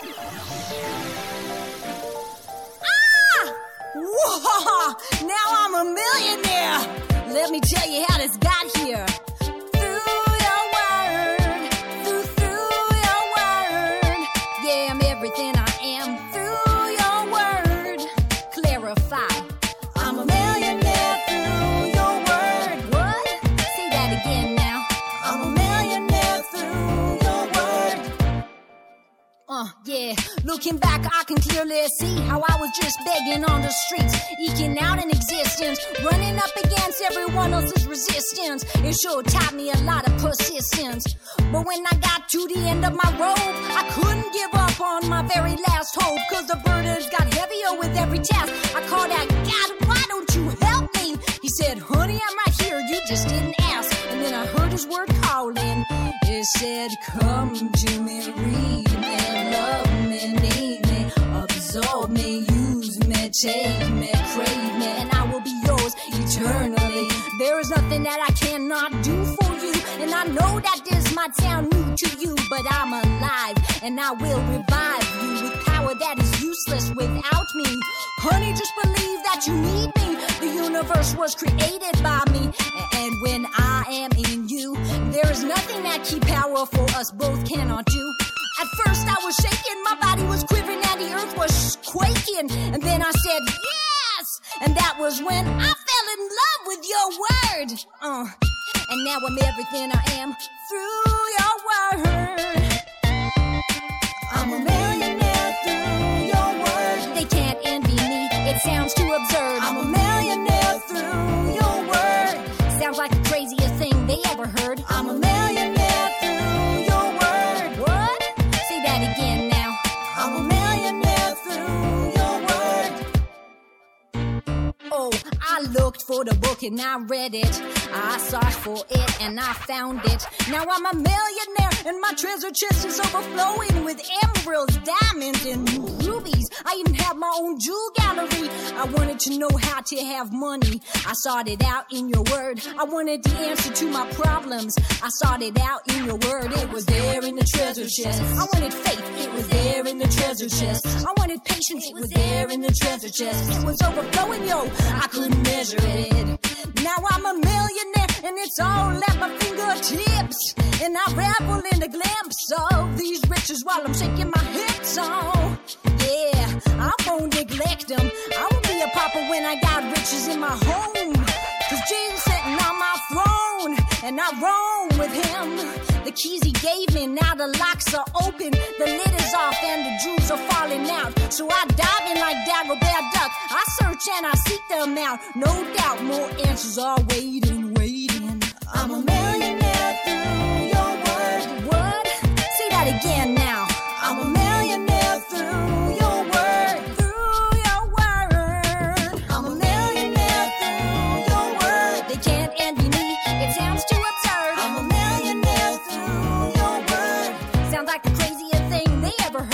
Whoa! Now I'm a millionaire. Let me tell you how this got here. Through your word, through your word. Yeah, I'm everything I am through your word. Clarify. I'm a millionaire through your word. What? Say that again now. I'm a millionaire through your word. Yeah. Looking back, I can clearly see how I was just begging on the streets, eking out an existence, running up against everyone else's resistance. It sure taught me a lot of persistence. But when I got to the end of my rope, I couldn't give up on my very last hope, cause the burdens got heavier with every task. I called out, God, why don't you help me? He said, honey, I'm right here, you just didn't ask. And then I heard his word calling. It said, come to me, read me, love me, need me, absorb me, use me, take me, crave me, and I will be yours eternally. There is nothing that I cannot do for you, and I know that this might sound new to you, but I'm alive, and I will revive you with power that is useless without me. Honey, just believe that you need me. The universe was created by me, and when I am in you, there is nothing that key powerful us both cannot do. At first I was shaking, my body was quivering, and the earth was quaking. And then I said, yes! And that was when I fell in love with your word. And now I'm everything I am through your word. I'm a millionaire through your word. They can't envy me, it sounds too absurd. I'm a millionaire through your word. Sounds like the craziest thing they ever heard. I'm a millionaire through your word. What? Say that again now. I'm a millionaire through your word. Oh, I looked for the book and I read it. I searched for it and I found it. Now I'm a millionaire and my treasure chest is overflowing with emeralds, diamonds, and rubies. I even have my own jewel gallery. I wanted to know how to have money. I sought it out in your word. I wanted the answer to my problems. I sought it out in your word. It was there in the treasure chest. I wanted faith. It was there in the treasure chest. I wanted patience. It was there in the treasure chest. It was overflowing, yo. I couldn't measure it. Now I'm a millionaire and it's all at my fingertips. And I revel in the glimpse of these riches while I'm shaking my hips. Oh, yeah, I won't neglect them. I won't be a pauper when I got riches in my home. Cause Jesus sitting on my throne and I roam with him. The keys he gave me, now the locks are open. The lid is off and the jewels are falling out. So I dive in like Dagobert Duck. I search and I seek them out. No doubt more answers are waiting. I'm a millionaire through your word. What? Say that again now. I'm a millionaire through your word. Through your word. I'm a millionaire through your word. They can't envy me. It sounds too absurd. I'm a millionaire through your word. Sounds like the craziest thing they ever heard.